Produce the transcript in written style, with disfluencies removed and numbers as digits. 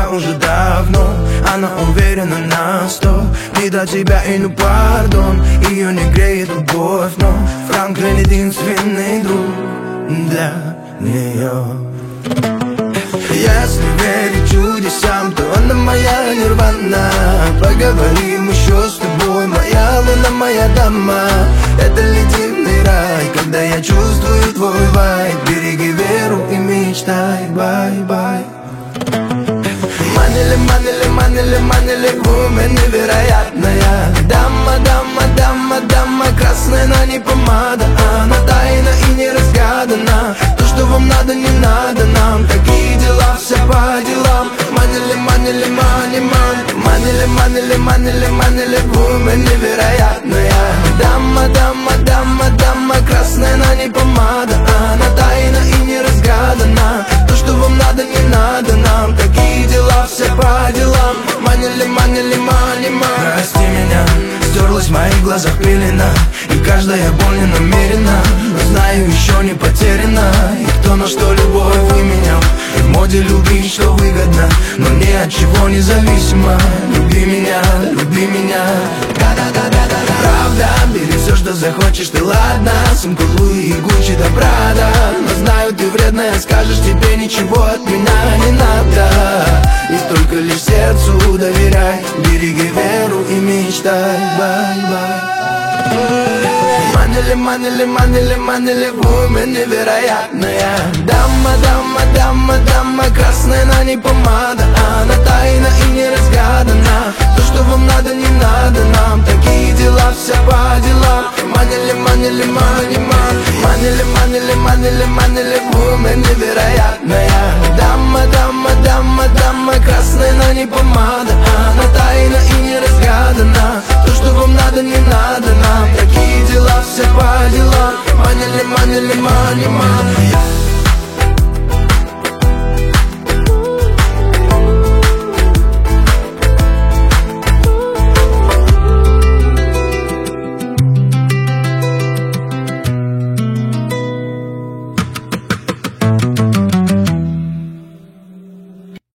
уже давно. Она уверена на 100, не до тебя и ну пардон. Ее не греет любовь, но Франклин единственный друг для нее. Если верить чудесам, то она моя нирвана. Поговорим еще с тобой, моя луна, моя дама. Это ледяный рай, когда я чувствую твой вайб. Береги веру и мечтай, бай-бай. Манили, манили, манили, манили, вумен невероятная. Дама, дама, дама, дама, красная, но не помада. Она тайна и не разгадана. То, что вам надо, не надо нам. Такие дела, все по делам. Манили, манили, мани, мани. Манили, манили, манили, манили, вумен невероятная. Дама, дама, дама, дама, красная, но не помада. Она тайна и не разгадана. То, что вам надо, не надо нам. Такие дела, все по делам. Манили, манили, мани, мани. Прости меня, стерлась в моих глазах пелена. И каждая боль не намерена, но знаю, еще не потеряна. И кто на что любовь выменял. И в моде любить, что выгодно, но ни от чего не зависимо. Люби меня, люби меня. Правда, бери все, что захочешь, ты ладно. Сумку Луи и Гуччи до Прада. Но знаю, ты вредная, скажешь, тебе ничего от меня не надо. И только лишь сердцу доверяй. Береги веру и мечтай, бай-бай. Манили, манили, манили, манили, вумен невероятная. Дама, дама, дама, дама, красная, но не помада. Она тайна и не разгадана. То, что вам надо, не надо нам. Такие дела, все по делам. Манили, манили, мани, мани. Манили, манили, манили, манили, вумен невероятная. Дама, дама, дама, дама, красная, но не помада. Она тайна и не разгадана. То, что вам надо, не надо нам. Такие дела, все по делам. Манили, манили, мани, мани.